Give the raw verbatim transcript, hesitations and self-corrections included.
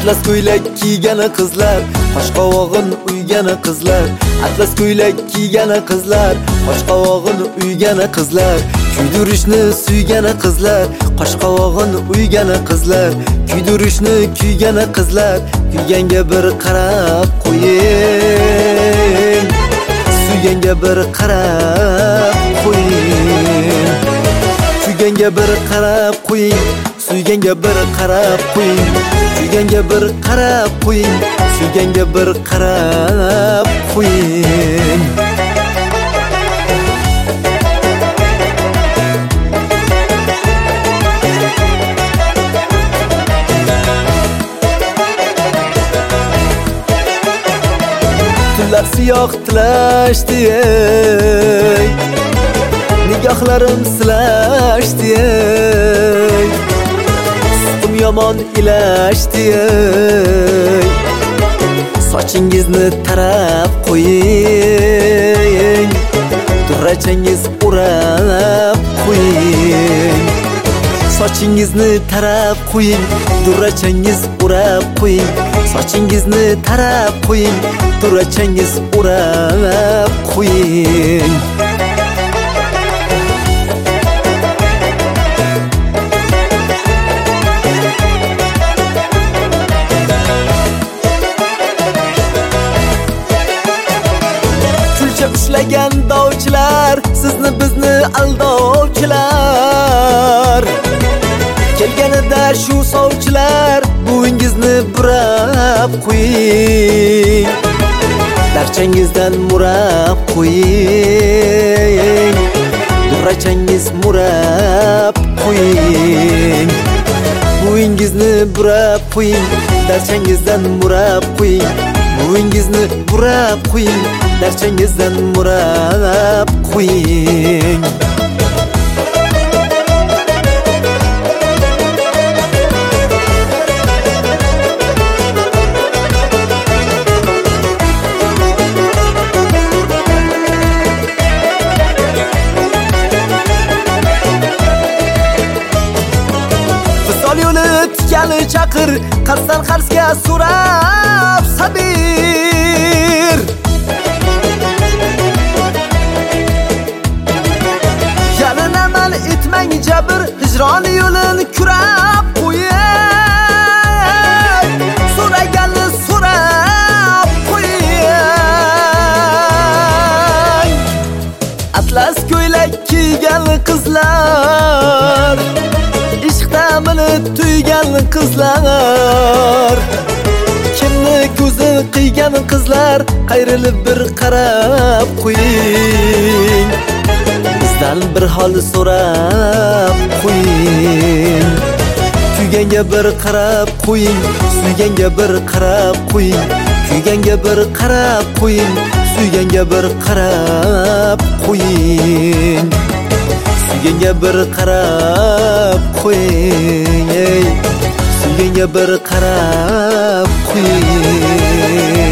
Atlas ko'ylak kiygani qizlar, qoshqovog'in uygani qizlar. Atlas ko'ylak kiygani qizlar, qoshqovog'in uygani qizlar. Kuydirishni suygani qizlar, qoshqovog'in uygani qizlar. Kuydirishni kuygani qizlar, kuyganga bir qarab qo'ying. Suyganga bir qarab qo'ying. Kuyganga bir qarab qo'ying. Suyganga bir qarab qo'ying. Kuyganga bir qarab qo'ying. Suyganga bir qarab qo'ying. Tunlar siyoh tilashdi, nigohlarim silashdi, sutim yomon ilashdi. Sochingizni tarab qo'ying, durachangiz urab qo'ying. Sochingizni tarab qo'ying, durachangiz urab qo'ying. Sochingizni tarab qo'ying, durachangiz urab qo'ying. Ushlagan dovchilar, sizni bizni aldovchilar. Kelganida shu sovchilar, bo'yingizni burab qo'ying. Darchangizdan murab qo'ying. Durachangiz murab qo'ying. Bo'yingizni burab qo'ying. Darchangizdan murab qo'ying. Bo'yingizni burab qo'ying. Darchangizdan murab qo'ying. Visol yo'li tikani chaqir, qarsdan qarsga so'rab sabir. Etmang jabr, hijron yo'lini kurab qo'ying. So'raganni so'rab qo'ying. Atlas ko'ylak kiygan qizlar, ishq ta'mini tuygan qizlar. Kimni ko'zi qiygan qizlar, qayrilib bir qarab qo'ying. Bizdan bir hol so'rab qo'ying. Kuyganga bir qarab qo'ying. Suyganga bir qarab qo'ying. Kuyganga bir qarab qo'ying. Suyganga bir qarab qo'ying. Suyganga bir qarab qo'ying. Suyganga bir qarab qo'ying.